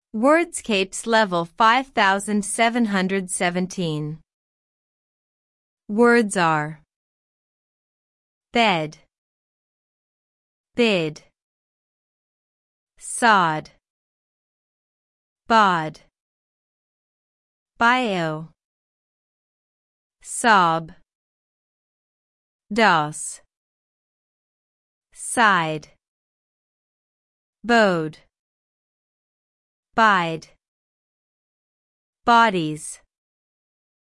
Wordscapes level 5717. Words are bed, bid, sod, bod, bio, sob, dos, side, bode, bide, bodies,